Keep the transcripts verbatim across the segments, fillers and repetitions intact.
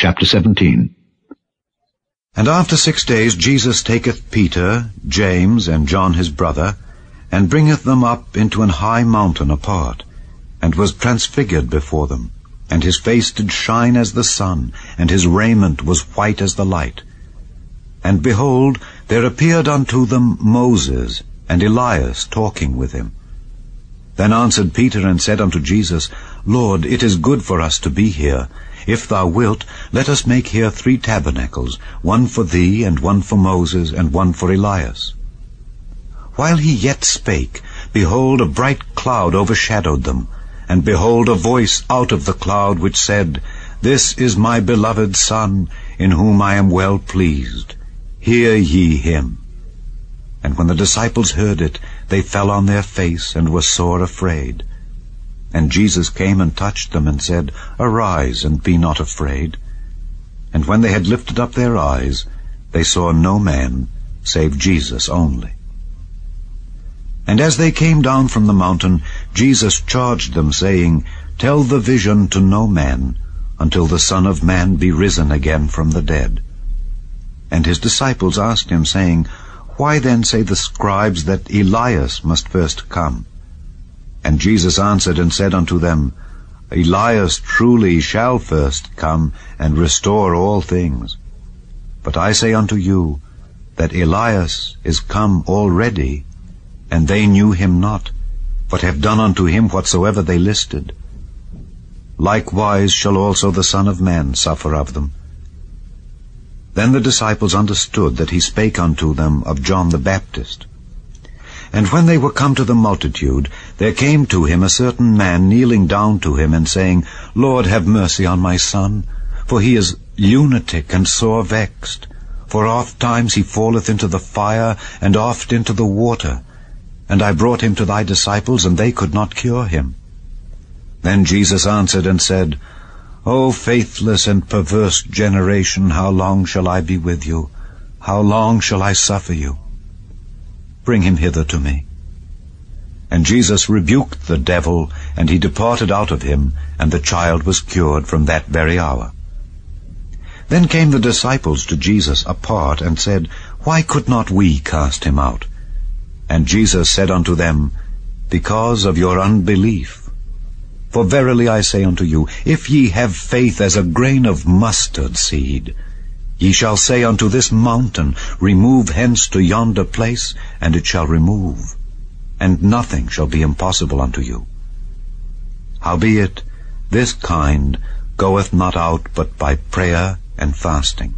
chapter seventeen. And after six days Jesus taketh Peter, James, and John his brother, and bringeth them up into an high mountain apart, and was transfigured before them. And his face did shine as the sun, and his raiment was white as the light. And behold, there appeared unto them Moses and Elias talking with him. Then answered Peter and said unto Jesus, Lord, it is good for us to be here. If thou wilt, let us make here three tabernacles, one for thee, and one for Moses, and one for Elias. While he yet spake, behold, a bright cloud overshadowed them. And behold, a voice out of the cloud which said, This is my beloved Son, in whom I am well pleased. Hear ye him. And when the disciples heard it, they fell on their face, and were sore afraid. And Jesus came and touched them, and said, Arise, and be not afraid. And when they had lifted up their eyes, they saw no man, save Jesus only. And as they came down from the mountain, Jesus charged them, saying, Tell the vision to no man, until the Son of Man be risen again from the dead. And his disciples asked him, saying, Why then say the scribes that Elias must first come? And Jesus answered and said unto them, Elias truly shall first come, and restore all things. But I say unto you, that Elias is come already, and they knew him not, but have done unto him whatsoever they listed. Likewise shall also the Son of Man suffer of them. Then the disciples understood that he spake unto them of John the Baptist. And when they were come to the multitude, there came to him a certain man kneeling down to him, and saying, Lord, have mercy on my son, for he is lunatic and sore vexed. For oft times he falleth into the fire, and oft into the water. And I brought him to thy disciples, and they could not cure him. Then Jesus answered and said, O faithless and perverse generation, how long shall I be with you? How long shall I suffer you? Bring him hither to me. And Jesus rebuked the devil, and he departed out of him, and the child was cured from that very hour. Then came the disciples to Jesus apart, and said, Why could not we cast him out? And Jesus said unto them, Because of your unbelief. For verily I say unto you, if ye have faith as a grain of mustard seed, ye shall say unto this mountain, Remove hence to yonder place, and it shall remove, and nothing shall be impossible unto you. Howbeit, this kind goeth not out but by prayer and fasting.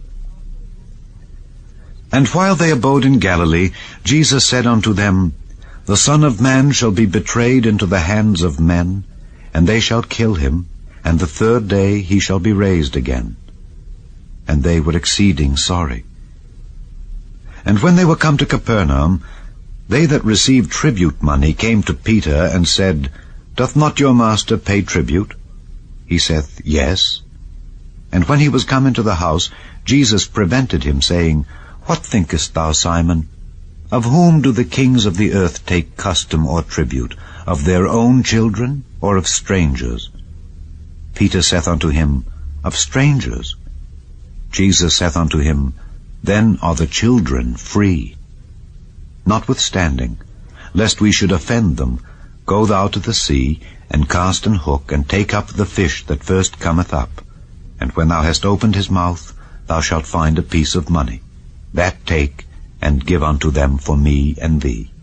And while they abode in Galilee, Jesus said unto them, The Son of Man shall be betrayed into the hands of men, and they shall kill him, and the third day he shall be raised again. And they were exceeding sorry. And when they were come to Capernaum, they that received tribute money came to Peter, and said, Doth not your master pay tribute? He saith, Yes. And when he was come into the house, Jesus prevented him, saying, What thinkest thou, Simon? Of whom do the kings of the earth take custom or tribute? Of their own children, or of strangers? Peter saith unto him, Of strangers. Jesus saith unto him, Then are the children free. Notwithstanding, lest we should offend them, go thou to the sea, and cast an hook, and take up the fish that first cometh up. And when thou hast opened his mouth, thou shalt find a piece of money. That take, and give unto them for me and thee.